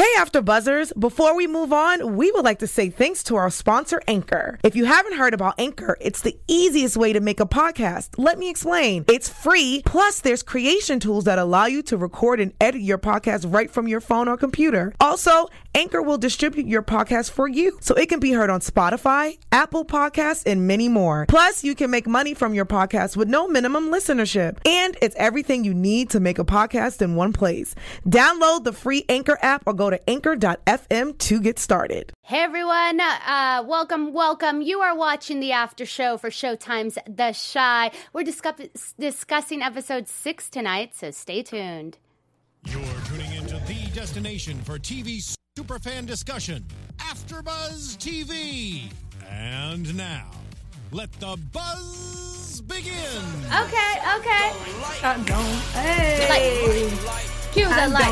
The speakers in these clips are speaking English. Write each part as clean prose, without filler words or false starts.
Hey, After Buzzers. Before we move on, we would like to say thanks to our sponsor, Anchor. If you haven't heard about Anchor, it's the easiest way to make a podcast. Let me explain. It's free, plus there's creation tools that allow you to record and edit your podcast right from your phone or computer. Also, Anchor will distribute your podcast for you, so it can be heard on Spotify, Apple Podcasts, and many more. Plus, you can make money from your podcast with no minimum listenership. And it's everything you need to make a podcast in one place. Download the free Anchor app or go to anchor.fm to get started. Hey everyone, welcome. You are watching the after show for Showtime's The Chi. We're discussing episode 6 tonight, so stay tuned. You're tuning into the destination for TV superfan discussion, AfterBuzz TV. And now, let the buzz begin. Okay. Hey. Cue the light.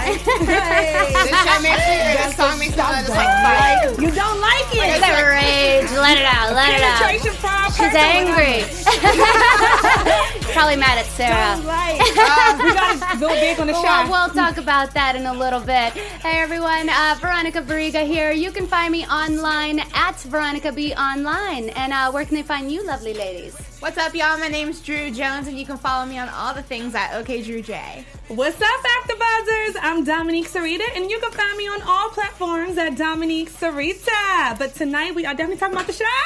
This song makes me just like You don't like it. Let it rage. Let it out. She's angry. Probably mad at Sarah. We gotta go big on the shot. We'll talk about that in a little bit. Hey everyone, Veronica Barriga here. You can find me online at Veronica B Online. And where can they find you, lovely ladies? What's up, y'all? My name's Drew Jones, and you can follow me on all the things at OKDrewJ. What's up, AfterBuzzers? I'm Dominique Sarita, and you can find me on all platforms at Dominique Sarita. But tonight, we are definitely talking about the show.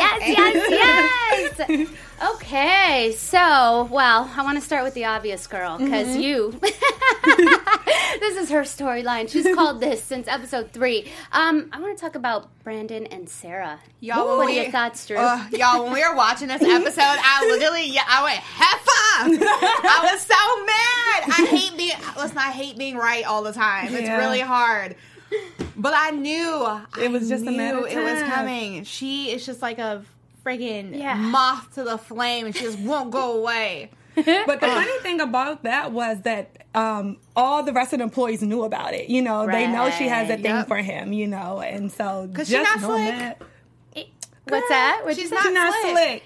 Yes. Okay, so, well, I want to start with the obvious girl, because this is her storyline. She's called this since episode 3. I want to talk about Brandon and Sarah. Y'all, what are your thoughts, Drew? Y'all, when we were watching this episode, I went, heifer! I was so mad! I hate being right all the time. It's really hard. But I knew it was just a matter of time. It was coming. She is just like a freaking moth to the flame, and she just won't go away. But the funny thing about that was that all the rest of the employees knew about it. You know, they know she has a thing for him, you know, and so because she's not slick. What's that? She's not slick.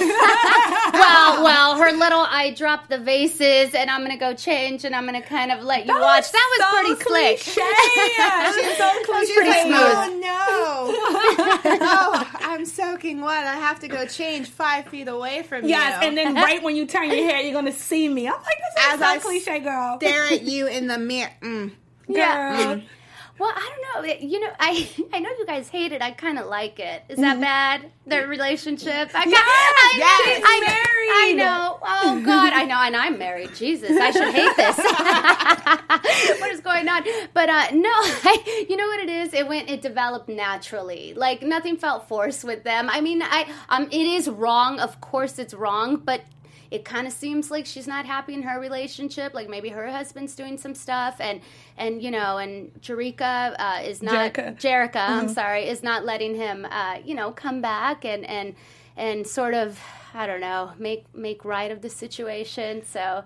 Well, her little I dropped the vases and I'm going to go change and I'm going to kind of let you watch. That was so pretty slick. She's so cliche. She's pretty smooth. Oh, no. I'm soaking wet. I have to go change 5 feet away from you. Yes, and then right when you turn your head, you're going to see me. I'm like, this is so cliche, girl. Stare at you in the mirror. Girl. Well, I don't know. You know, I know you guys hate it. I kind of like it. Is that bad? Their relationship? She's married. I know. Oh, God. I know. And I'm married. Jesus. I should hate this. What is going on? But, no. You know what it is? It developed naturally. Like, nothing felt forced with them. I mean, it is wrong. Of course it's wrong. But it kind of seems like she's not happy in her relationship. Like maybe her husband's doing some stuff, and you know, and Jerica is not Jerica. I'm sorry, is not letting him come back and sort of, I don't know, make right of the situation. So.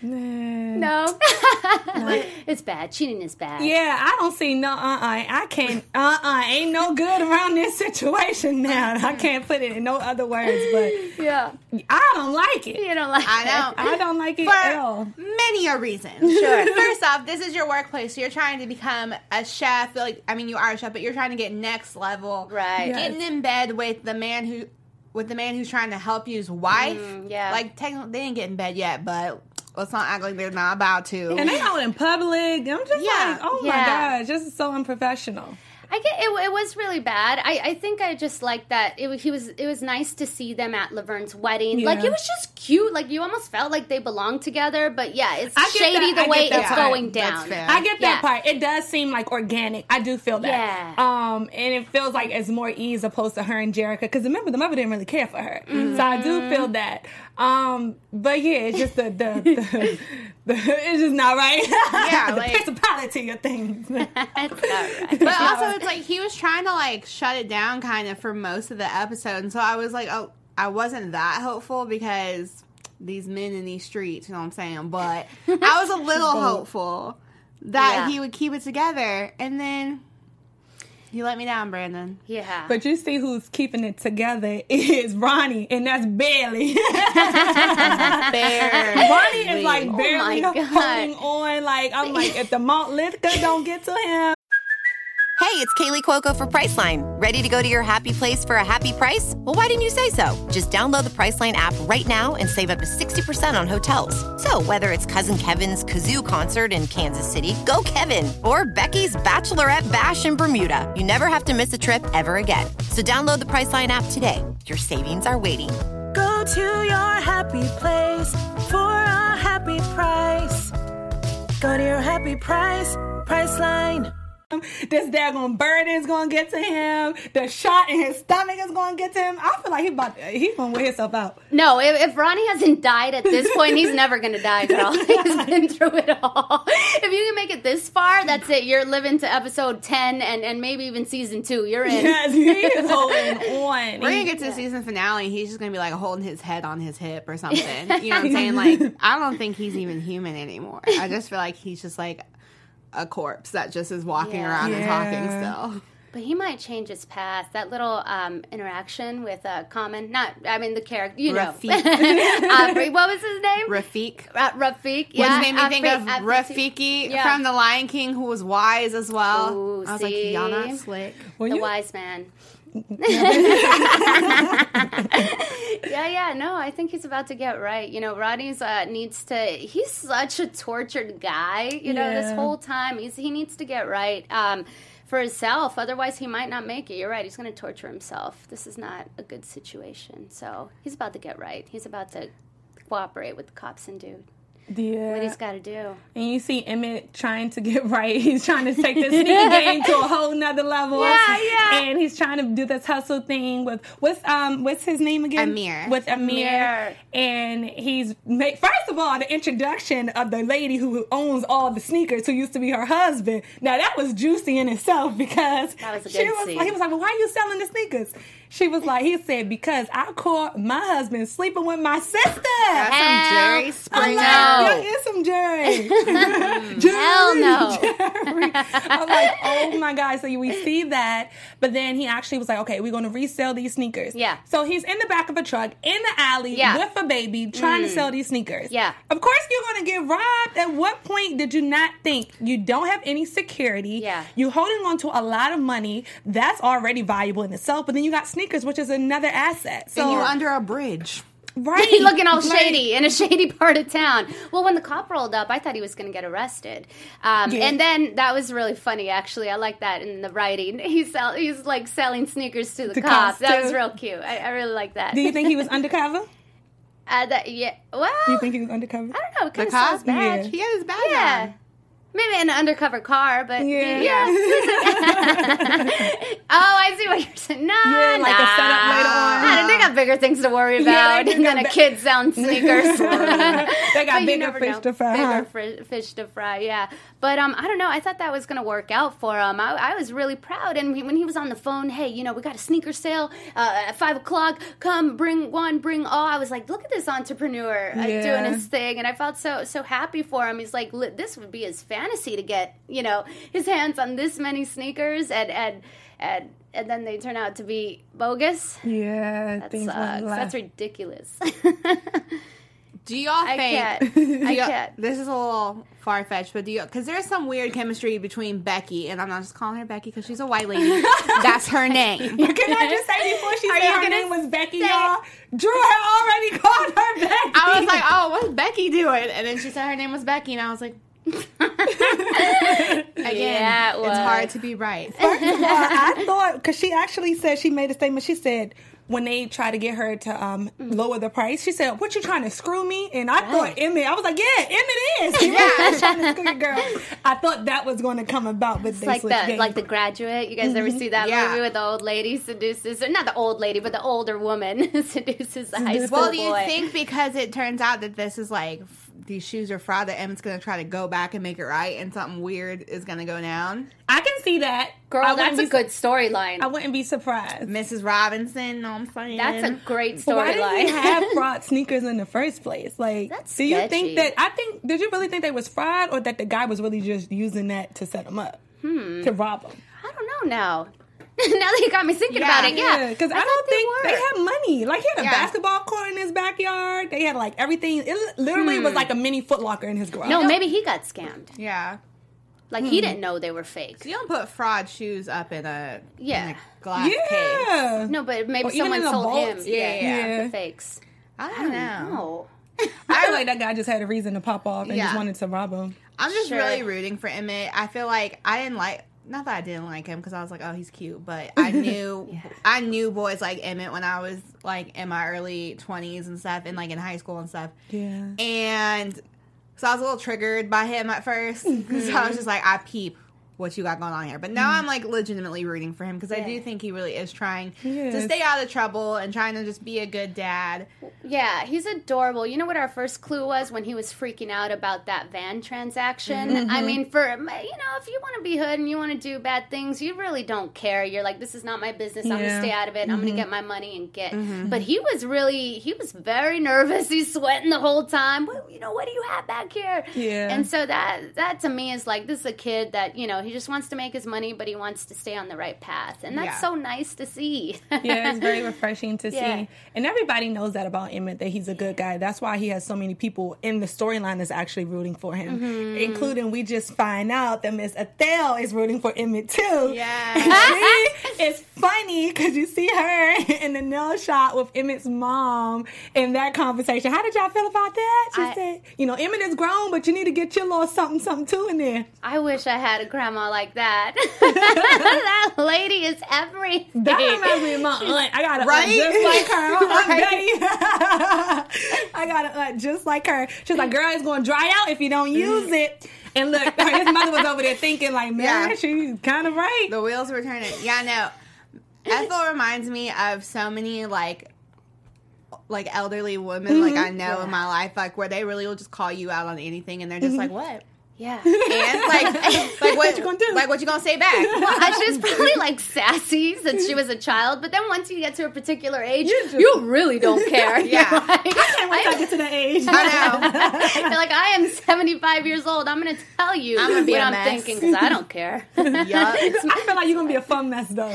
No. It's bad. Cheating is bad. Yeah, I don't see I can't, ain't no good around this situation now. I can't put it in no other words, but yeah. I don't like it. You don't like it. I don't like it for at all. many a reason. Sure. First off, this is your workplace, so you're trying to become a chef. Like, I mean, you are a chef, but you're trying to get next level. Right. Yes. Getting in bed with the man who's trying to help you's wife. Yeah. Like, technically, they didn't get in bed yet, but let's not act like they're not about to. And they out in public. I'm just like, oh my God, just so unprofessional. I get it was really bad. I think I just liked that it was nice to see them at Laverne's wedding. Yeah. Like it was just cute. Like you almost felt like they belonged together. But yeah, it's shady the way it's going down. I get that part. It does seem like organic. I do feel that. Yeah. And it feels like it's more ease opposed to her and Jerica. Because remember, the mother didn't really care for her. Mm-hmm. So I do feel that. But yeah, it's just the it's just not right. Yeah, the like, principality of things. It's not right. But also, it's like he was trying to like shut it down kind of for most of the episode, and so I was like, oh, I wasn't that hopeful because these men in these streets, you know what I'm saying? But I was a little hopeful that he would keep it together, and then you let me down, Brandon. Yeah. But you see who's keeping it together is Ronnie, and that's barely. Barely. Ronnie is like barely holding on. Like, I'm like, if the malt liquor don't get to him. Hey, it's Kaylee Cuoco for Priceline. Ready to go to your happy place for a happy price? Well, why didn't you say so? Just download the Priceline app right now and save up to 60% on hotels. So whether it's Cousin Kevin's Kazoo Concert in Kansas City, go Kevin, or Becky's Bachelorette Bash in Bermuda, you never have to miss a trip ever again. So download the Priceline app today. Your savings are waiting. Go to your happy place for a happy price. Go to your happy price, Priceline. This daggone bird is gonna get to him. The shot in his stomach is gonna get to him. I feel like he's gonna wear himself out. No, if Ronnie hasn't died at this point, he's never gonna die, girl. He's been through it all. If you can make it this far, that's it. You're living to episode 10 and maybe even season 2. You're in. Yes, he is holding on. We're gonna get to the season finale and he's just gonna be like holding his head on his hip or something. You know what I'm saying? Like, I don't think he's even human anymore. I just feel like he's just like a corpse that just is walking around and talking still. But he might change his past. That little interaction with Common, the character, you Rafiq. know. What was his name? Rafiq. Rafiq, yeah. Which made me think of Rafiki from The Lion King, who was wise as well. Ooh, I was like, y'all not slick. Wise man. No, I think he's about to get right. You know, Ronnie's he's such a tortured guy, you know, this whole time. He needs to get right for himself. Otherwise, he might not make it. You're right. He's going to torture himself. This is not a good situation. So he's about to get right. He's about to cooperate with the cops and do what he's got to do. And you see Emmett trying to get right. He's trying to take the sneaker game to a whole nother level. Yeah. And he's trying to do this hustle thing with what's his name again? Amir. With Amir. And he's first of all, the introduction of the lady who owns all the sneakers, who used to be her husband. Now that was juicy in itself because that was a good scene. He was like, well, why are you selling the sneakers? She was like, he said, because I caught my husband sleeping with my sister. That's some Jerry Springer. That is some Jerry. Hell no. Jerry. I'm like, oh my God. So we see that. But then he actually was like, okay, we're going to resell these sneakers. Yeah. So he's in the back of a truck, in the alley, with a baby, trying to sell these sneakers. Yeah. Of course you're going to get robbed. At what point did you not think you don't have any security? Yeah. You're holding on to a lot of money. That's already valuable in itself. But then you got sneakers, which is another asset. So, and you're under a bridge. Right. Looking all shady in a shady part of town. Well, when the cop rolled up, I thought he was going to get arrested. And then that was really funny, actually. I like that in the writing. He's like selling sneakers to the cops. That was real cute. I really like that. Do you think he was undercover? Well, Do you think he was undercover? I don't know. It kind The of cop? sounds bad. He had his badge on. Maybe an undercover car, but Yeah. Oh, I see what you're saying. No, like a setup later on. They got bigger things to worry about than a kid selling sneakers. They got bigger fish to fry. Bigger fish to fry, yeah. But I don't know. I thought that was going to work out for him. I was really proud. And when he was on the phone, hey, you know, we got a sneaker sale at 5 o'clock. Come, bring one, bring all. I was like, look at this entrepreneur doing his thing. And I felt so happy for him. He's like, this would be his fantasy to get, you know, his hands on this many sneakers. And then they turn out to be bogus. Yeah. That sucks. That's ridiculous. Do y'all think? I can't. This is a little far-fetched, but because there's some weird chemistry between Becky, and I'm not just calling her Becky because she's a white lady. That's her name. Can I just say before she said her name was Becky, y'all? Drew had already called her Becky. I was like, oh, what's Becky doing? And then she said her name was Becky, and I was like, again, it's hard to be right. First of all, I thought, because she actually said, she made a statement, she said, when they tried to get her to lower the price, she said, what, you trying to screw me? And I thought Emmett, I was like, yeah, Emmett is. Yeah, trying to screw your girl. I thought that was going to come about, but they switched games. Like The Graduate. You guys ever see that movie with the old lady seduces, or not the old lady, but the older woman seduces the high school boy? Well, do you think because it turns out that this is like, these shoes are fraud, that Emmett's going to try to go back and make it right, and something weird is going to go down? I can see that. Girl, that's a good storyline. I wouldn't be surprised. Mrs. Robinson, know what I'm saying? That's a great storyline. Why did you have fraud sneakers in the first place? Like, that's do you sketchy. think that, did you really think they was fraud, or that the guy was really just using that to set him up? To rob him? I don't know now. Now that you got me thinking about it, because I don't think they had money. Like, he had a basketball court in his backyard. They had, like, everything. It literally was like a mini Foot Locker in his garage. No, maybe he got scammed. Yeah. Like, he didn't know they were fake. So you don't put fraud shoes up in a glass Yeah. case. No, but maybe Or even someone in a sold him. vault. The fakes. I don't know. No. I feel like that guy just had a reason to pop off and just wanted to rob him. I'm just Sure. really rooting for Emmett. I feel like I didn't like, not that I didn't like him because I was like, oh, he's cute, but I knew I knew boys like Emmett when I was like in my early 20s and stuff, and like in high school and stuff. Yeah. And so I was a little triggered by him at first because I was just like, I peep what you got going on here. But now I'm like legitimately rooting for him because I do think he really is trying to stay out of trouble and trying to just be a good dad. Yeah, he's adorable. You know what our first clue was when he was freaking out about that van transaction? I mean, for, you know, if you want to be hood and you want to do bad things, you really don't care. You're like, this is not my business. I'm going to stay out of it. I'm going to get my money and get. But he was very nervous. He's sweating the whole time. Well, you know, what do you have back here? Yeah. And so that to me is like, this is a kid that, you know, he just wants to make his money, but he wants to stay on the right path. And that's so nice to see. Yeah, it's very refreshing to see. And everybody knows that about Emmett, that he's a good guy. That's why he has so many people in the storyline that's actually rooting for him. Including, we just find out that Miss Athel is rooting for Emmett too. Yeah. It's funny because you see her in the nail shop with Emmett's mom in that conversation. How did y'all feel about that? She said, you know, Emmett is grown, but you need to get your little something too in there. I wish I had a grandma like that. That lady is everything. That reminds me of my aunt. I got an aunt just like her. Aunt Betty. I got an aunt just like her. She's like, girl, it's going to dry out if you don't use it. And look, his mother was over there thinking like, man, she's kind of right. The wheels were turning. Yeah, no. Ethel reminds me of so many like elderly women like I know in my life, like where they really will just call you out on anything and they're just like, what? Yeah. And like what you gonna do? Like what you gonna say back? Well, she was probably like sassy since she was a child, but then once you get to a particular age, you really don't care. Yeah. Like, I can't wait to get to that age. I know. You're like, I am 75 years old. I'm going to tell you I'm gonna be what a I'm mess. thinking because I don't care. Yup. I feel like you're going to be a fun mess though.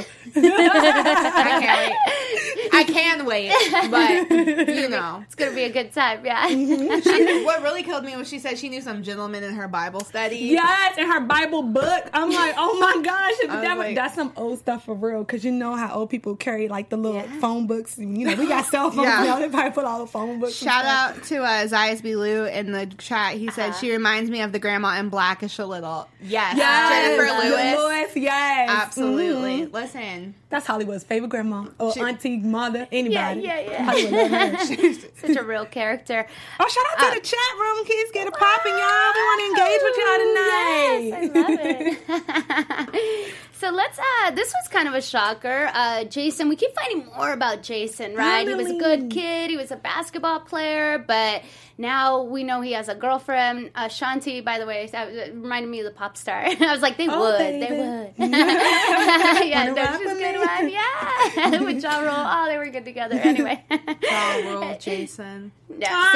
I can't wait. I can wait, but you know. It's going to be a good time, yeah. What really killed me was she said she knew some gentleman in her Bible study. Yes, in her Bible book. I'm like, oh my gosh, like- that's some old stuff for real. Because you know how old people carry like the little phone books. And, you know, we got cell phones now. They probably put all the phone books. Shout out to Zias B. Lou in the chat. He said she reminds me of the grandma in Blackish a little. Yes. Jennifer Lewis. Yes. Absolutely. Listen. That's Hollywood's favorite grandma or auntie, mother, anybody. Yeah. Hollywood love her. Such a real character. Oh, shout out to the chat room. Kids, get it popping, y'all. We want to engage with y'all tonight. Yes, I love it. So let's, this was kind of a shocker. Jason, we keep finding more about Jason, right? He was a good kid. He was a basketball player, but now we know he has a girlfriend. Shanti, by the way, reminded me of the pop star. I was like, they would. Yeah, no, she's a good one. Yeah. With Ja Rule. Oh, they were good together. Anyway. Ja Rule, Jason. Yeah,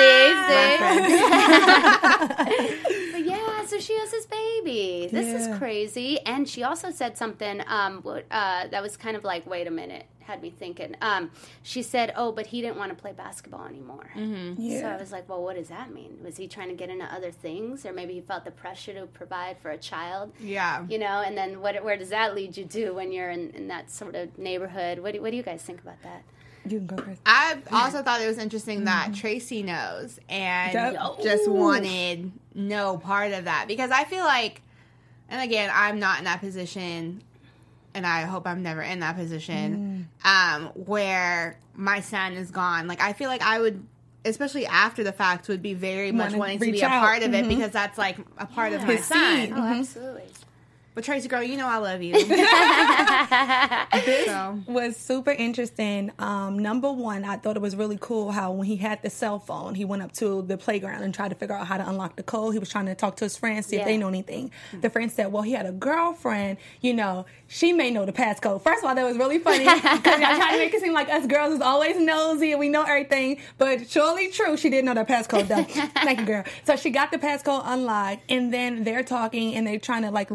see? But yeah, so she has his baby. This is crazy. And she also said something that was kind of like, wait a minute, had me thinking. She said, oh, but he didn't want to play basketball anymore. So I was like, well, what does that mean? Was he trying to get into other things? Or maybe he felt the pressure to provide for a child? Yeah. You know, and then where does that lead you to when you're in that sort of neighborhood? What do you guys think about that? You can go first. I also thought it was interesting that Tracy knows and just wanted no part of that. Because I feel like, and again, I'm not in that position, and I hope I'm never in that position, where my son is gone. Like, I feel like I would, especially after the fact, would be very much wanting to be a part of it because that's like a part of my son. Oh, absolutely. But Tracy, girl, you know I love you. This was super interesting. Number one, I thought it was really cool how when he had the cell phone, he went up to the playground and tried to figure out how to unlock the code. He was trying to talk to his friends, see if they know anything. The friend said, well, he had a girlfriend, you know, she may know the passcode. First of all, that was really funny because I tried to make it seem like us girls is always nosy and we know everything, but surely true, she didn't know that passcode though. Thank you, girl. So she got the passcode unlocked, and then they're talking and they're trying to like learn one another.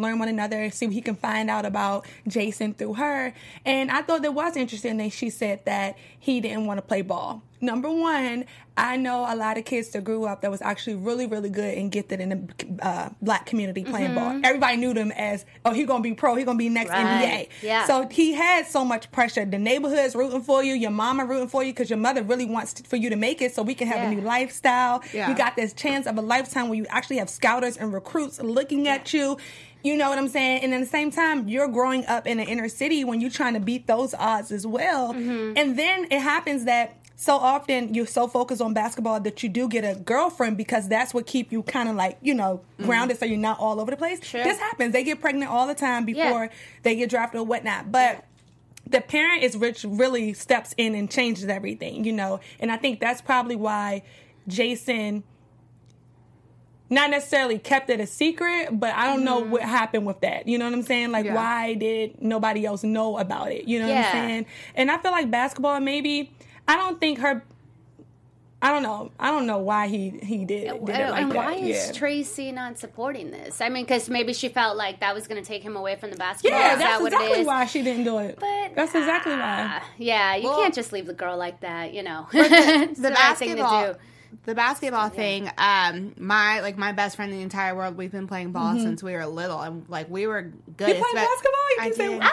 another, see what he can find out about Jason through her. And I thought that was interesting that she said that he didn't want to play ball. Number one, I know a lot of kids that grew up that was actually really, really good and gifted in the black community playing ball. Everybody knew them as, oh, he's going to be pro, he's going to be next NBA. Yeah. So he had so much pressure. The neighborhood's rooting for you, your mama rooting for you because your mother really wants for you to make it so we can have a new lifestyle. Yeah. You got this chance of a lifetime where you actually have scouters and recruits looking at you. You know what I'm saying? And at the same time, you're growing up in the inner city when you're trying to beat those odds as well. And then it happens that so often you're so focused on basketball that you do get a girlfriend because that's what keep you kind of like, you know, grounded so you're not all over the place. Sure. This happens. They get pregnant all the time before they get drafted or whatnot. But the parent is which really steps in and changes everything, you know. And I think that's probably why Jason not necessarily kept it a secret, but I don't know what happened with that. You know what I'm saying? Like, why did nobody else know about it? You know what I'm saying? And I feel like basketball maybe... I don't think her... I don't know. I don't know why he did it like and that. why is Tracy not supporting this? I mean, because maybe she felt like that was going to take him away from the basketball. Yeah, is that's that what exactly it is? why she didn't do it. But that's exactly why. Yeah, you can't just leave the girl like that, you know. The basketball thing, my best friend in the entire world, we've been playing ball since we were little, and like we were good. You play basketball? You I can say, did.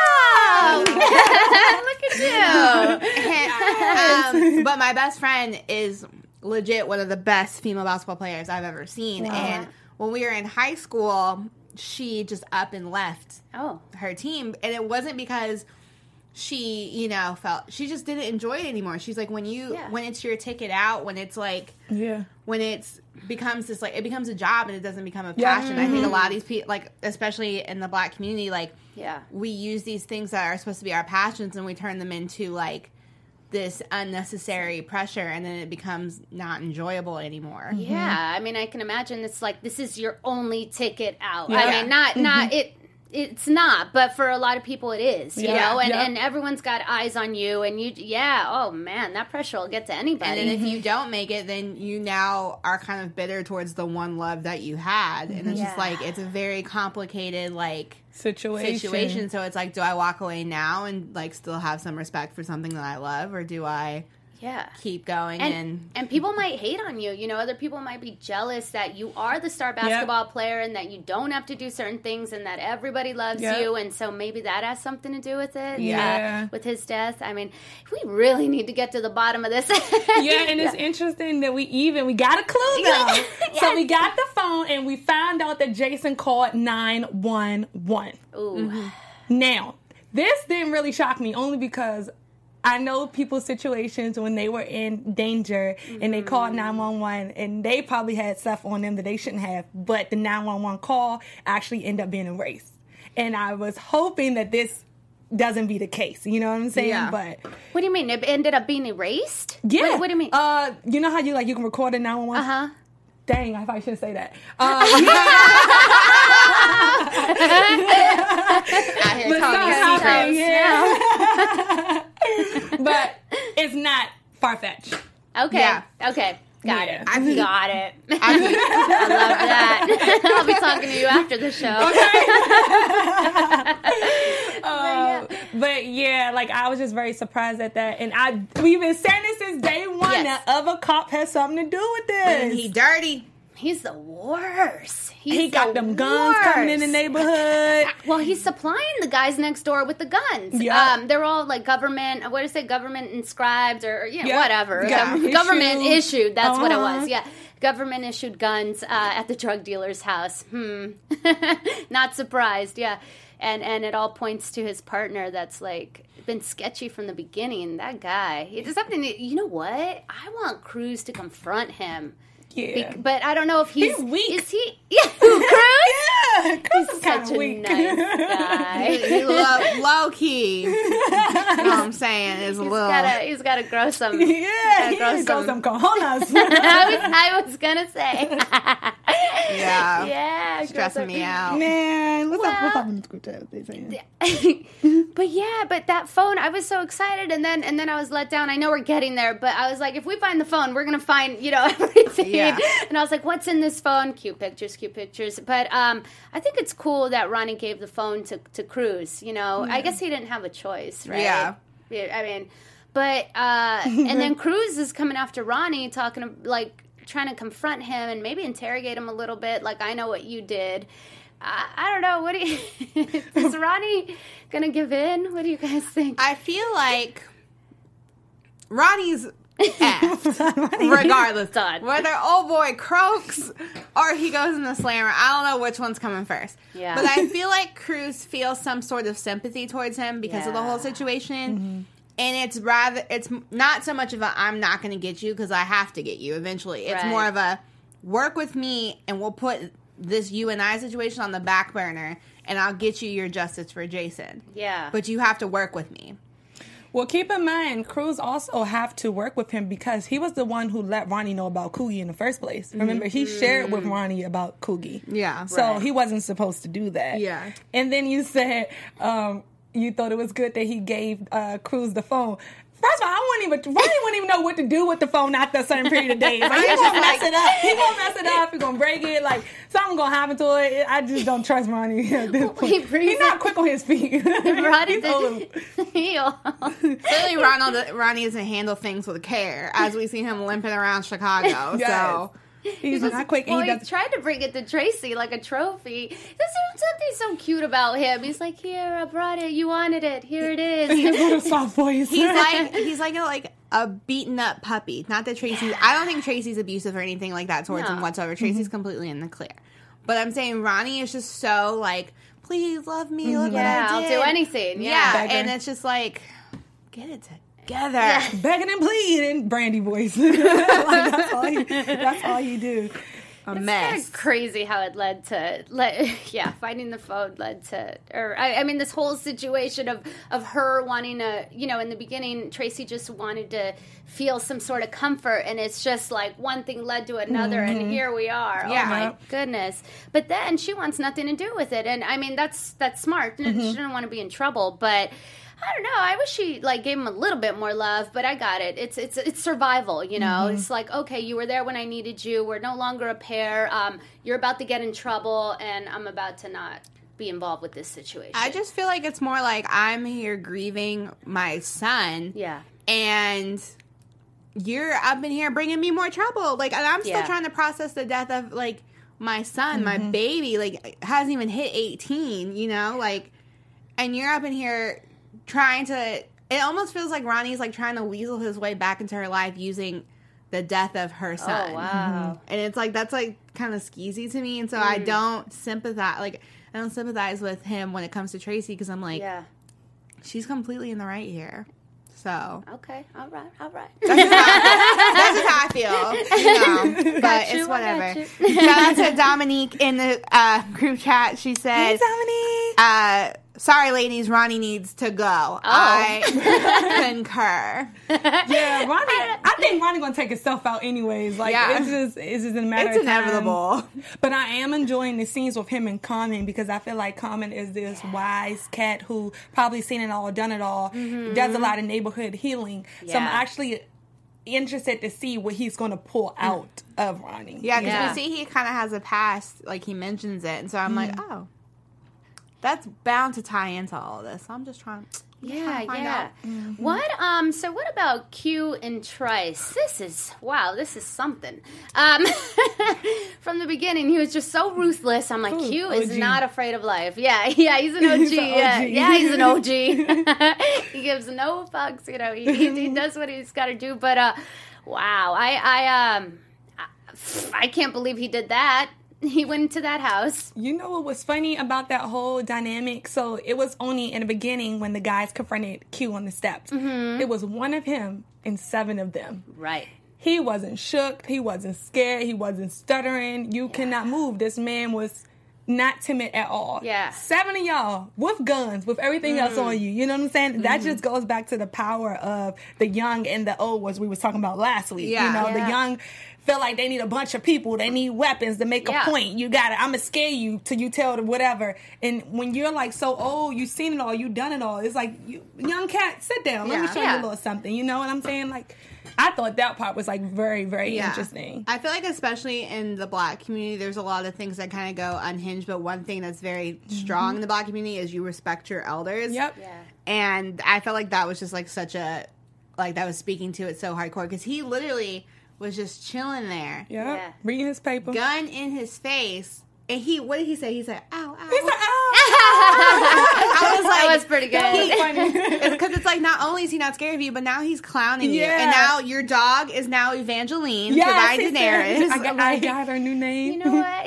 Look at you. But my best friend is legit one of the best female basketball players I've ever seen. Wow. And when we were in high school, she just up and left her team. And it wasn't because she, you know, she just didn't enjoy it anymore. She's like, when it's your ticket out, when it's like, when it becomes this, like, it becomes a job and it doesn't become a passion. I think a lot of these people, like, especially in the black community, like, we use these things that are supposed to be our passions and we turn them into, like, this unnecessary pressure, and then it becomes not enjoyable anymore. Yeah, I mean, I can imagine it's like, this is your only ticket out. I mean, it's not, but for a lot of people it is, you know, and everyone's got eyes on you, and oh man, that pressure will get to anybody. And then if you don't make it, then you now are kind of bitter towards the one love that you had, and it's just like, it's a very complicated, like, situation. So it's like, do I walk away now and, like, still have some respect for something that I love, or do I keep going? And people might hate on you. You know, other people might be jealous that you are the star basketball player and that you don't have to do certain things and that everybody loves you. And so maybe that has something to do with it. With his death. I mean, we really need to get to the bottom of this. And it's interesting that we got a clue though. So we got the phone and we found out that Jason called 911. Ooh. Now, this didn't really shock me only because I know people's situations when they were in danger and they called 911 and they probably had stuff on them that they shouldn't have, but the 911 call actually ended up being erased. And I was hoping that this doesn't be the case. You know what I'm saying? Yeah. But what do you mean? It ended up being erased? Yeah. What do you mean? You know how you can record a 911? Uh-huh. Dang, I probably shouldn't say that. But it's not far-fetched. Okay. Yeah. Okay. Got it. I mean, got it. I love that. I'll be talking to you after the show. But yeah, like I was just very surprised at that, and we've been saying this since day one. Yes. That other cop has something to do with this. And he dirty. He's the worst. He got them guns coming in the neighborhood. Well, he's supplying the guys next door with the guns. Yeah. They're all like government inscribed or whatever. Yeah. Government issued. That's what it was. Yeah. Government issued guns at the drug dealer's house. Not surprised. Yeah. And it all points to his partner that's like been sketchy from the beginning. That guy. It's something that, you know what? I want Cruz to confront him. Yeah. But I don't know if he's weak. Is he? Yeah, Cruz? Yeah, Cruz is kind Such of a weak. nice guy. He low key. You know what I'm saying? Is a little. He's got to grow some. Yeah, he grow grow some cojones. I was gonna say. Yeah. Yeah. Stressing me out. Man, what's up in the group chat? They saying? But that phone, I was so excited, and then I was let down. I know we're getting there, but I was like, if we find the phone, we're gonna find everything. Yeah. And I was like, what's in this phone? Cute pictures. But I think it's cool that Ronnie gave the phone to Cruz. You know, I guess he didn't have a choice, right? Yeah. I mean, but and then Cruz is coming after Ronnie, trying to confront him and maybe interrogate him a little bit. Like, I know what you did. I don't know. What do you? Is Ronnie gonna give in? What do you guys think? I feel like Ronnie's effed, regardless. Done. Whether old boy croaks or he goes in the slammer, I don't know which one's coming first. Yeah. But I feel like Cruz feels some sort of sympathy towards him because of the whole situation. And it's not so much of a I'm not going to get you because I have to get you eventually. It's more of a work with me and we'll put this you and I situation on the back burner and I'll get you your justice for Jason. Yeah. But you have to work with me. Well, keep in mind, Cruz also have to work with him because he was the one who let Ronnie know about Coogie in the first place. Remember, he shared with Ronnie about Coogie. Yeah. So he wasn't supposed to do that. Yeah. And then you said you thought it was good that he gave Cruz the phone. First of all, Ronnie wouldn't even know what to do with the phone after a certain period of days. Like, he's gonna mess it up. He's gonna mess it up. He's gonna break it. Like, something gonna happen to it. I just don't trust Ronnie at this point. He's not quick on his feet. Ronnie Clearly, Ronnie doesn't handle things with care, as we see him limping around Chicago. Yes. So he's not quick. Well, he tried to bring it to Tracy like a trophy. There's something so cute about him. He's like, here, I brought it. You wanted it. Here it is. He's a soft voice. he's like a beaten up puppy. Not that Tracy. I don't think Tracy's abusive or anything like that towards him whatsoever. Tracy's completely in the clear. But I'm saying Ronnie is just so like, please love me. Look what I did. I'll do anything. Yeah, and it's just like, get it together. Begging and pleading, Brandy voice. Like, that's all you do. A It's mess. kind of crazy how it led to, finding the phone led to, I mean, this whole situation of her wanting to, you know, in the beginning, Tracy just wanted to feel some sort of comfort, and it's just like one thing led to another, and here we are. Yeah. Oh my goodness. But then she wants nothing to do with it, and I mean, that's smart. She didn't want to be in trouble, but I don't know. I wish she gave him a little bit more love, but I got it. It's survival, you know. It's like, okay, you were there when I needed you. We're no longer a pair. You're about to get in trouble, and I'm about to not be involved with this situation. I just feel like it's more like I'm here grieving my son. Yeah. And you're up in here bringing me more trouble. Like, and I'm still trying to process the death of, like, my son, my baby. Like, hasn't even hit 18, you know? Like, and you're up in here trying to, it almost feels like Ronnie's like trying to weasel his way back into her life using the death of her son. Oh, wow. And it's like, that's like kind of skeezy to me. And so I don't sympathize with him when it comes to Tracy because I'm like, she's completely in the right here. So. Okay. All right. That's just how I feel. You know, but it's whatever. Shout out to Dominique in the group chat. She said, Hey, Dominique. Sorry, ladies, Ronnie needs to go. I concur. Yeah, Ronnie. I think Ronnie gonna take himself out anyways. Like it's just a matter of time. It's inevitable. But I am enjoying the scenes with him and Common because I feel like Common is this wise cat who probably seen it all, done it all, does a lot of neighborhood healing. So I'm actually interested to see what he's going to pull out of Ronnie. Yeah, because we see he kind of has a past, like he mentions it, and so I'm like, oh. That's bound to tie into all of this. So I'm just trying to find out. What so what about Q and Trice? This is something. From the beginning he was just so ruthless. I'm like, Q is not afraid of life. Yeah, he's an OG. He's an OG. He gives no fucks, you know. He does what he's got to do, but wow. I can't believe he did that. He went into that house. You know what was funny about that whole dynamic? So it was only in the beginning when the guys confronted Q on the steps. It was one of him and 7 of them. Right. He wasn't shook. He wasn't scared. He wasn't stuttering. You cannot move. This man was not timid at all. Yeah. 7 of y'all with guns, with everything else on you. You know what I'm saying? That just goes back to the power of the young and the old, as we was talking about last week. Yeah. You know, the young feel like they need a bunch of people. They need weapons to make a point. You got it. I'm going to scare you till you tell them whatever. And when you're like so old, you've seen it all, you've done it all. It's like, young cat, sit down. Let me show you a little something. You know what I'm saying? Like, I thought that part was like very, very interesting. I feel like especially in the Black community, there's a lot of things that kind of go unhinged. But one thing that's very strong in the Black community is you respect your elders. Yep. Yeah. And I felt like that was just like such a, like that was speaking to it so hardcore because he literally was just chilling there. Yeah. Reading his paper. Gun in his face. And what did he say? He said, ow, ow. He said, ow. I was like, that was pretty good. Because it's like, not only is he not scared of you, but now he's clowning you. Yeah. And now your dog is now Evangeline to Daenerys. Daenerys. I got her new name. You know what?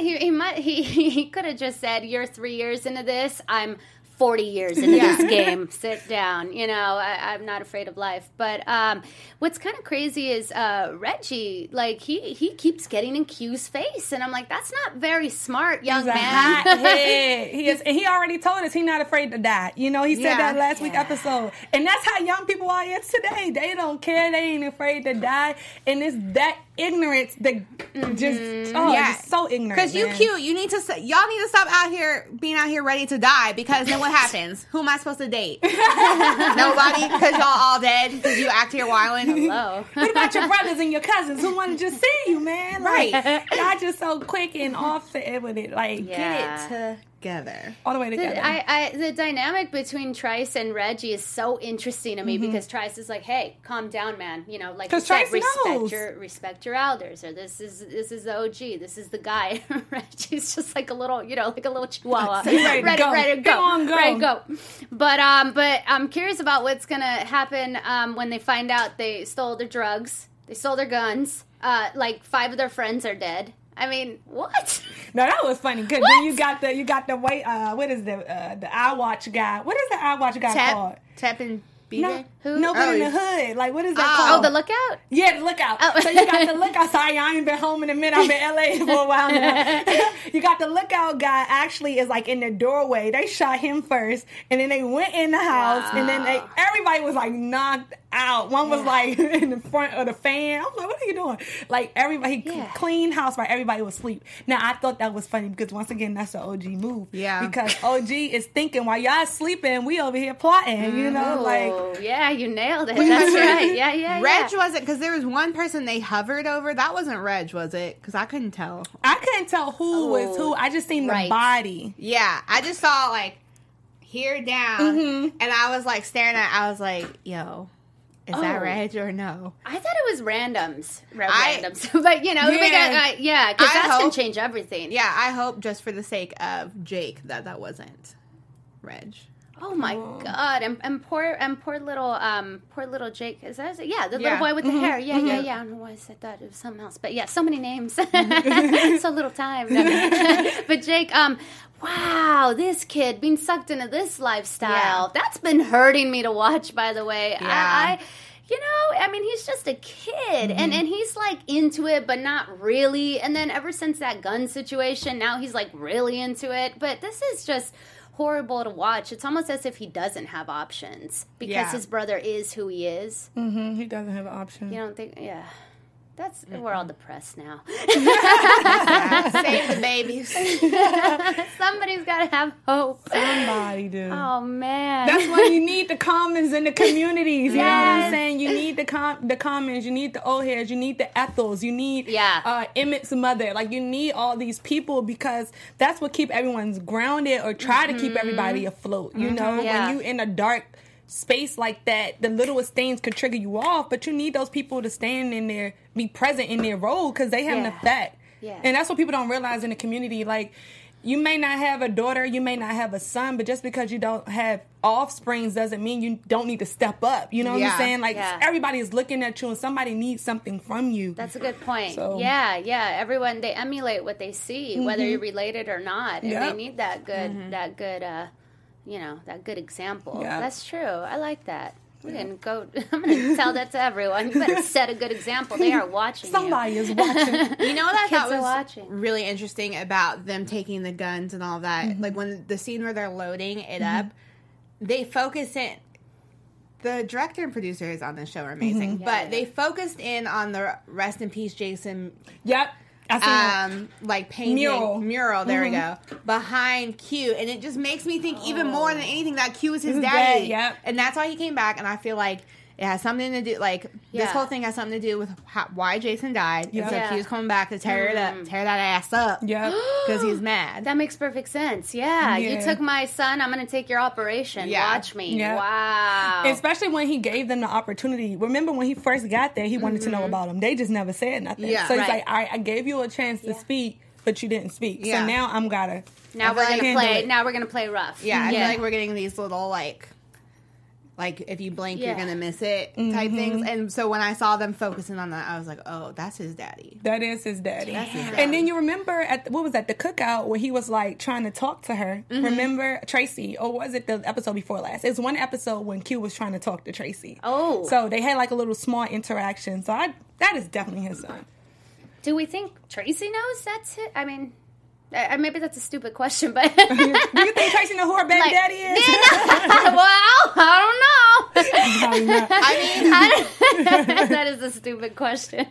He could have just said, "You're 3 years into this. I'm 40 years into this game. Sit down." You know, I'm not afraid of life. But what's kind of crazy is Reggie, like, he keeps getting in Q's face. And I'm like, that's not very smart, young man. Hot head. He is, and he already told us he's not afraid to die. You know, he said that last week episode. And that's how young people are here today. They don't care. They ain't afraid to die. And it's that ignorance that just, it's so ignorant. Because you cute. Y'all need to stop being out here ready to die, because then what happens? Who am I supposed to date? Nobody? Because y'all all dead? Because you act here wilding? Hello. What about your brothers and your cousins who want to just see you, man? Like, y'all just so quick and off with it. Like, get it together. All the way together. The dynamic between Trice and Reggie is so interesting to me, because Trice is like, "Hey, calm down, man. You know, like you said, respect your elders, or this is the OG. This is the guy." Reggie's just like a little, like a little chihuahua, ready to go. But I'm curious about what's gonna happen when they find out they stole their drugs, they stole their guns. Like 5 of their friends are dead. I mean, what? No, that was funny, because then you got the white what is the iWatch guy? What is the iWatch guy called? Tap and BJ? No, who? No, but in the hood. Like, what is that called? Oh, the Lookout? Yeah, the Lookout. Oh. So you got the Lookout. Sorry, I ain't been home in a minute. I've been in LA for a while now. You got the Lookout guy actually is like in the doorway. They shot him first, and then they went in the house, and then everybody was like knocked out. One was like in the front of the fan. I was like, what are you doing? Like, everybody, clean house while everybody was asleep. Now, I thought that was funny, because once again, that's the OG move. Yeah. Because OG is thinking while y'all sleeping, we over here plotting, you know? Like, yeah, you nailed it. That's right. Yeah. Reg wasn't, because there was one person they hovered over. That wasn't Reg, was it? Because I couldn't tell. I couldn't tell who was who. I just seen the body. Yeah, I just saw like here down, and I was like staring at. I was like, "Yo, is that Reg or no?" I thought it was randoms, randoms. But because that's gonna change everything. Yeah, I hope, just for the sake of Jake, that wasn't Reg. Oh my God! And poor little Jake. Is that it? Yeah, the little boy with the hair. Yeah. I don't know why I said that. It was something else. But yeah, so many names, so little time. But Jake, wow, this kid being sucked into this lifestyle. That's been hurting me to watch. By the way, I mean, he's just a kid, and he's like into it, but not really. And then ever since that gun situation, now he's like really into it. But this is just horrible to watch. It's almost as if he doesn't have options, because his brother is who he is. Mm-hmm. He doesn't have an option. You don't think? Yeah. We're all depressed now. Save the babies. Somebody's got to have hope. Somebody do. Oh, man. That's why you need the commons in the communities. You know what I'm saying? You need the commons. You need the O'Hares. You need the Ethels. You need Emmett's mother. Like, you need all these people, because that's what keep everyone's grounded, or try to keep everybody afloat. You know, when you in a dark space like that, the littlest things could trigger you off, but you need those people to stand in there, be present in their role, because they have an effect. Yeah. And that's what people don't realize in the community. Like, you may not have a daughter, you may not have a son, but just because you don't have offsprings doesn't mean you don't need to step up. You know what I'm saying? Like, everybody is looking at you, and somebody needs something from you. That's a good point. So, everyone, they emulate what they see, whether you're related or not, and they need that good, that good example. Yep. That's true. I like that. I'm going to tell that to everyone. You better set a good example. They are watching. Somebody is watching. You know what I thought was really interesting about them taking the guns and all that? Like, when the scene where they're loading it up, they focus it. the director and producers on this show are amazing, but they focused in on the rest in peace Jason. Yep. I see like painting mural. There we go, behind Q, and it just makes me think even more than anything that Q is his daddy. Yep. And that's why he came back. And I feel like it has something to do. Like this whole thing has something to do with why Jason died. Yep. And so Q's coming back to tear that ass up. Yeah, because he's mad. That makes perfect sense. Yeah. You took my son. I'm going to take your operation. Watch me. Yeah. Wow. Especially when he gave them the opportunity. Remember when he first got there, he wanted to know about them. They just never said nothing. Yeah. So he's like, all right, I gave you a chance to speak, but you didn't speak. Yeah. So now I'm gotta. Now we're gonna play. Now we're gonna play rough. Yeah, I feel like we're getting these little like if you blink, you're gonna miss it type things. And so when I saw them focusing on that, I was like, oh, that's his daddy. That is his daddy. That's his daddy. And then you remember what was that? The cookout where he was like trying to talk to her. Remember Tracy, or was it the episode before last? It was one episode when Q was trying to talk to Tracy. Oh, so they had like a little small interaction. So that is definitely his son. Do we think Tracy knows that's it? I mean, maybe that's a stupid question, but do you think Tracy knows who her baby daddy is? Well, I don't know. That is a stupid question.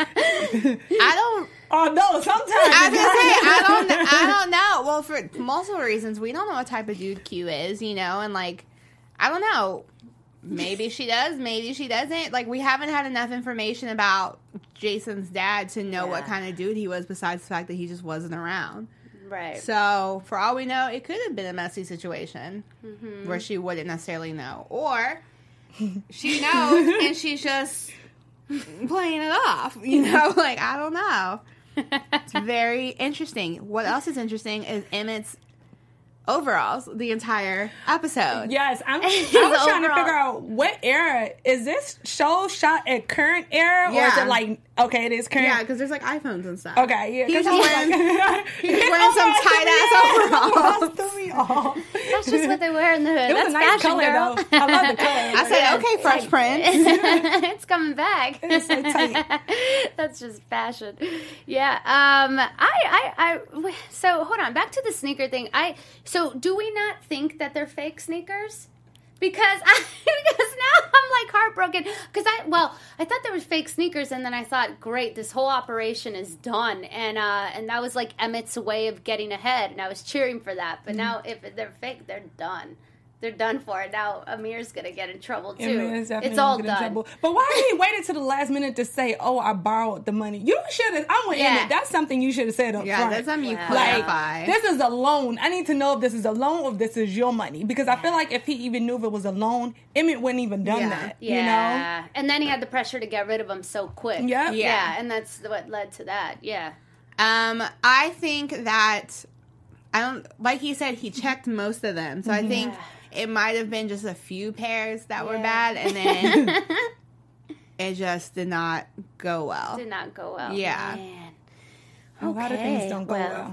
I don't. Oh no! Sometimes I was gonna say I don't know. Well, for multiple reasons, we don't know what type of dude Q is, and like I don't know. Maybe she does, maybe she doesn't. Like, we haven't had enough information about Jason's dad to know what kind of dude he was, besides the fact that he just wasn't around. Right. So, for all we know, it could have been a messy situation where she wouldn't necessarily know. Or she knows and she's just playing it off. Like, I don't know. It's very interesting. What else is interesting is Emmett's overalls the entire episode. Yes, I was trying to figure out what era is this show shot at current era, or is it like it is current? Yeah, because there's like iPhones and stuff. Okay, yeah, he's wearing some tight ass overalls. Threw me off. That's just what they wear in the hood. It was That's a nice fashion, color girl. though. I love the color. I said, okay, Fresh Prince. It's coming back. It's so tight. That's just fashion. Yeah. So hold on. Back to the sneaker thing. So do we not think that they're fake sneakers? Because now I'm like heartbroken. Because I thought there were fake sneakers, and then I thought, great, this whole operation is done, and that was like Emmett's way of getting ahead, and I was cheering for that. But now, if they're fake, they're done. They're done for it. Now Amir's gonna get in trouble too. It's all done. But why did he wait until the last minute to say, "Oh, I borrowed the money"? You should have. I want Emmett. That's something you should have said up front. Yeah, that's something you clarify. This is a loan. I need to know if this is a loan or if this is your money, because I feel like if he even knew if it was a loan, Emmett wouldn't even done that. Yeah. And then he had the pressure to get rid of him so quick. Yeah. Yeah. And that's what led to that. Yeah. I think that like he said, he checked most of them, so I think it might have been just a few pairs that were bad, and then it just did not go well. Yeah. Man. A lot of things don't go well.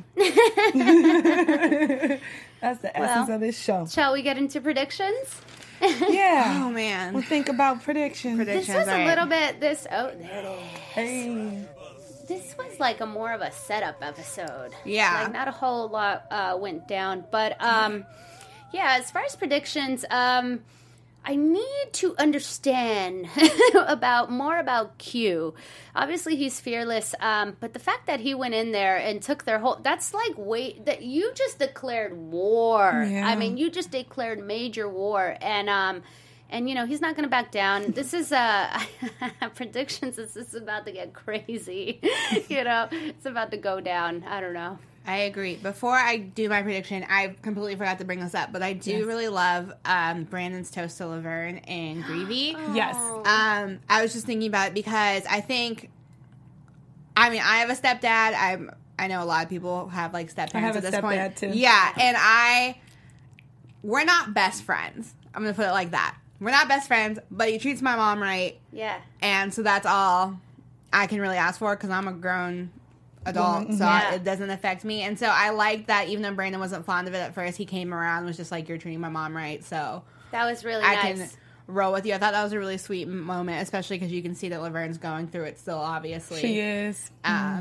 That's the essence of this show. Shall we get into predictions? Yeah. Oh, man. We'll think about predictions. This was a little bit, there it is. Hey. This was like more of a setup episode. Yeah. Like not a whole lot went down. But, yeah, as far as predictions, I need to understand more about Q. Obviously, he's fearless, but the fact that he went in there and took their that's like, that you just declared war. Yeah. I mean, you just declared major war, and he's not going to back down. This is predictions. This is about to get crazy. It's about to go down. I don't know. I agree. Before I do my prediction, I completely forgot to bring this up, but I do really love Brandon's toast to Laverne and Greevy. Yes. I was just thinking about it because I have a stepdad. I know a lot of people have like step-parents at this point. I have a stepdad too. Yeah, and we're not best friends. I'm going to put it like that. We're not best friends, but he treats my mom right. Yeah. And so that's all I can really ask for because I'm a grown adult, so it doesn't affect me. And so I like that even though Brandon wasn't fond of it at first, he came around and was just like, you're treating my mom right. So that was really I nice. can roll with you. I thought that was a really sweet moment, especially because you can see that Laverne's going through it still, obviously. She is.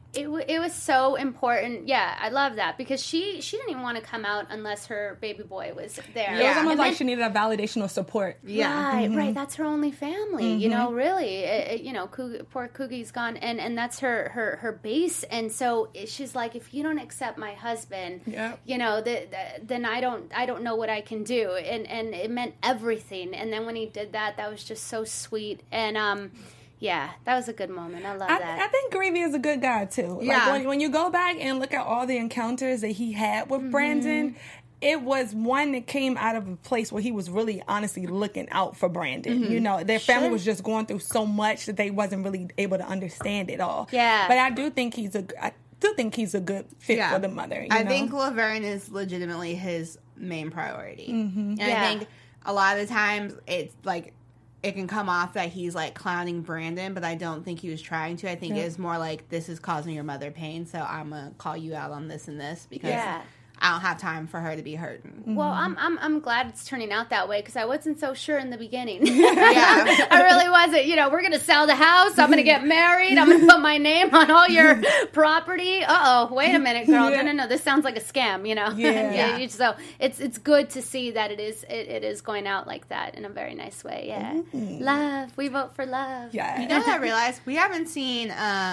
It was so important. Yeah, I love that because she didn't even want to come out unless her baby boy was there. It was almost like she needed a validation of support. Yeah, right. That's her only family. You know, really. Poor Coogie's gone, and that's her base. And so she's like, if you don't accept my husband, you know, then I don't know what I can do. And it meant everything. And then when he did that, that was just so sweet. And yeah, that was a good moment. I love that. I think Gravy is a good guy, too. Yeah. Like, when you go back and look at all the encounters that he had with Brandon, it was one that came out of a place where he was really honestly looking out for Brandon. You know, their family was just going through so much that they wasn't really able to understand it all. Yeah. But I do think he's a good fit for the mother. I think Laverne is legitimately his main priority. And I think a lot of the times it's like, it can come off that he's like clowning Brandon, but I don't think he was trying to. I think it's more like, this is causing your mother pain, so I'm gonna call you out on this and this because I don't have time for her to be hurting. Well, I'm glad it's turning out that way because I wasn't so sure in the beginning. I really wasn't. You know, we're gonna sell the house. I'm gonna get married. I'm gonna put my name on all your property. Wait a minute, girl. No. This sounds like a scam. You know. So it's good to see that it is going out like that in a very nice way. Yeah. Love. We vote for love. Yeah. You know what I realized? We haven't seen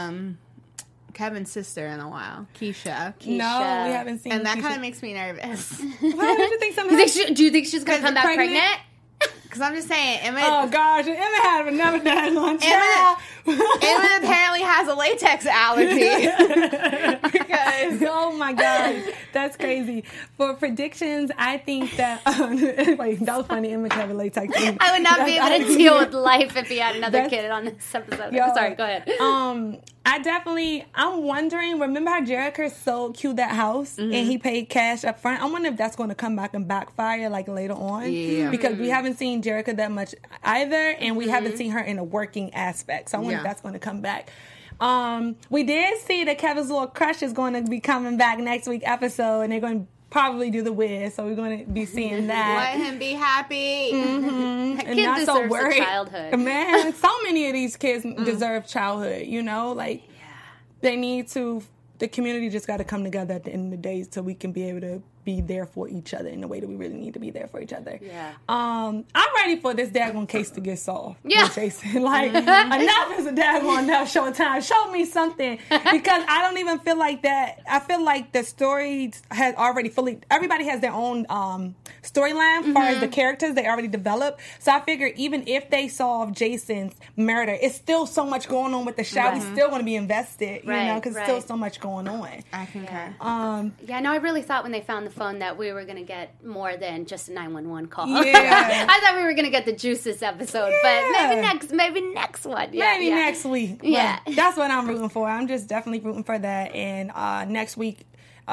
Kevin's sister in a while, Keisha. No, we haven't seen. And that kind of makes me nervous. Why did you think something? Do you think she's gonna come back pregnant? Because I'm just saying, Emmett. Oh gosh, Emmett had another dad on child. Emmett apparently has a latex allergy. Because oh my god, that's crazy. For predictions, I think that wait, that was funny. Emmett had a latex. I would not be able to deal with life if he had another kid on this episode. Sorry, go ahead. I'm wondering, remember how Jericho sold Q that house and he paid cash up front? I wonder if that's going to come back and backfire like later on. Yeah. Because we haven't seen Jericho that much either, and we haven't seen her in a working aspect. So I wonder if that's going to come back. We did see that Kevin's little crush is going to be coming back next week episode, and they're going to probably do the Wiz, so we're going to be seeing that. Let him be happy. That kid not deserves so worried. A childhood. Man, so many of these kids deserve childhood, you know? Like, they need to, the community just got to come together at the end of the day so we can be able to be there for each other in the way that we really need to be there for each other. Yeah. I'm ready for this daggone case to get solved. Yeah. Jason. Like, enough is a daggone enough Showtime. Show me something. Because I don't even feel like that. I feel like the story has already everybody has their own storyline as far as the characters they already developed. So I figure even if they solve Jason's murder, it's still so much going on with the show. We still want to be invested, you know, because still so much going on. I concur. No, I really thought when they found the phone that we were going to get more than just a 911 call. Yeah. I thought we were going to get the juices episode, but maybe next one. Maybe next week. Yeah. That's what I'm rooting for. I'm just definitely rooting for that. And next week,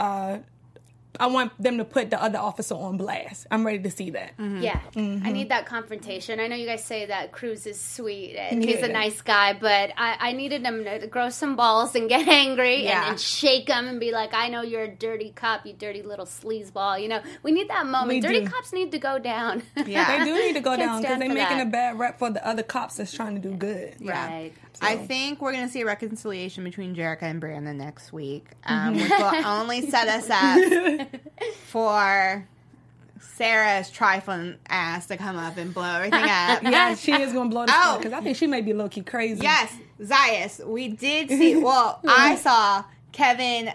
I want them to put the other officer on blast. I'm ready to see that. Yeah. I need that confrontation. I know you guys say that Cruz is sweet and he's a nice guy, but I needed him to grow some balls and get angry and shake him and be like, I know you're a dirty cop, you dirty little sleazeball. You know, we need that moment. Dirty cops need to go down. Yeah, they do need to go down because they're making a bad rep for the other cops that's trying to do good. Right. So. I think we're going to see a reconciliation between Jerica and Brandon next week, which will only set us up for Sarah's trifling ass to come up and blow everything up. Yeah, she is going to blow this up because I think she may be low-key crazy. Yes, Zayas, we did see, I saw Kevin,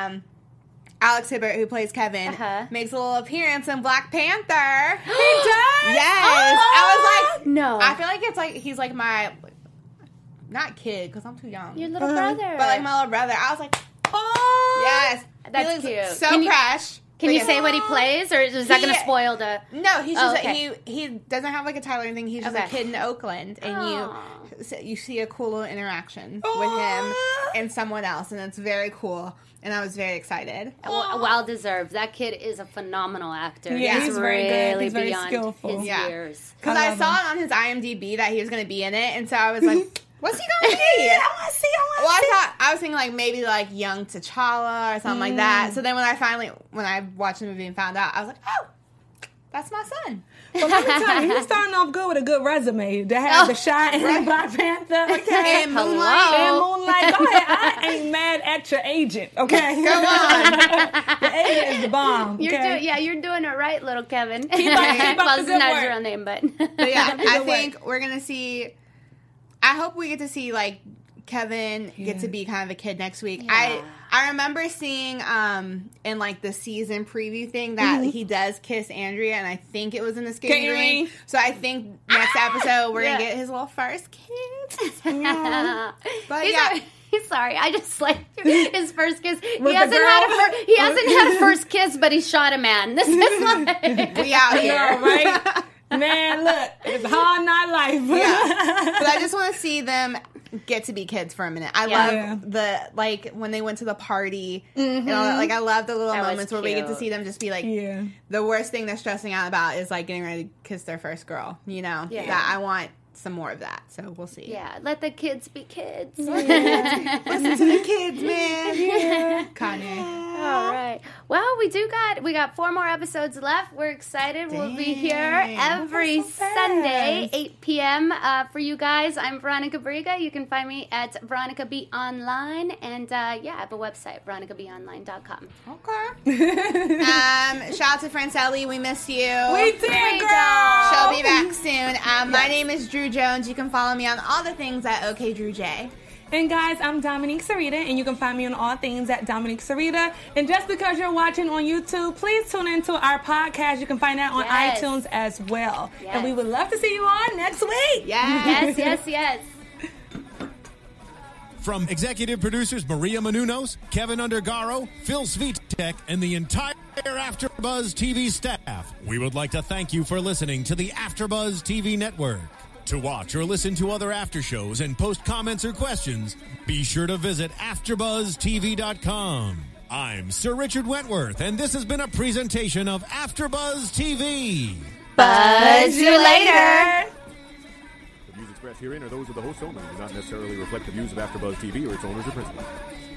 Alex Hibbert, who plays Kevin, makes a little appearance in Black Panther. He does? Yes. I was like, no. I feel like it's like, he's like my... Not kid, because I'm too young. Your little brother. But like my little brother. I was like, oh. Yes. That's cute. So fresh. Can you say what he plays, or is that going to spoil the... No, he's just he doesn't have like a title or anything. He's just a kid in Oakland, and you see a cool little interaction with him and someone else, and it's very cool. And I was very excited. Well deserved. That kid is a phenomenal actor. Yeah, he's very good. He's very beyond skillful. His years. Because I saw it on his IMDb that he was going to be in it, and so I was like... What's he going to be? I want to see. I was thinking like maybe like young T'Challa or something like that. So then when I watched the movie and found out, I was like, oh, that's my son. But let me tell you, he's starting off good with a good resume to have the Shine and Black Panther, okay? And Moonlight. Go ahead. I ain't mad at your agent, okay? Go on. The agent is the bomb, okay? You're doing it right, little Kevin. Keep up Well, the it's good not work. your real name, but Yeah, I think we're going to see, I hope we get to see, like, Kevin get to be kind of a kid next week. Yeah. I remember seeing in like the season preview thing that he does kiss Andrea, and I think it was in the skating ring. So I think next episode we're gonna get his little first kiss. But he's sorry. I just like his first kiss. He hasn't had a first kiss, but he shot a man. This is like we out here, right? Man, look, it's hard not life. Yeah, but I just want to see them get to be kids for a minute. I love the, like, when they went to the party and all that. Like, I love the little moments where we get to see them just be like, the worst thing they're stressing out about is like getting ready to kiss their first girl, you know? Yeah. That I want some more of that, so we'll see. Yeah, let the kids be kids. Listen to the kids, man. Yeah. Kanye. All right. Well, we got 4 more episodes left. We're excited. We'll be here every Sunday, 8 p.m. For you guys. I'm Veronica Briga. You can find me at Veronica B Online, and I have a website, veronicabonline.com. Okay. Shout out to Francelli. We miss you. We did, girl. She'll be back soon. My name is Drew Jones. You can follow me on all the things at OKDrewJ. And guys, I'm Dominique Sarita, and you can find me on all things at Dominique Sarita. And just because you're watching on YouTube, please tune into our podcast. You can find that on iTunes as well. Yes. And we would love to see you on next week. Yes. From executive producers Maria Menounos, Kevin Undergaro, Phil Svitek, and the entire AfterBuzz TV staff, we would like to thank you for listening to the AfterBuzz TV network. To watch or listen to other after shows and post comments or questions, be sure to visit AfterBuzzTV.com. I'm Sir Richard Wentworth, and this has been a presentation of AfterBuzz TV. Buzz you later. The views expressed herein are those of the hosts only and do not necessarily reflect the views of AfterBuzz TV or its owners or principals.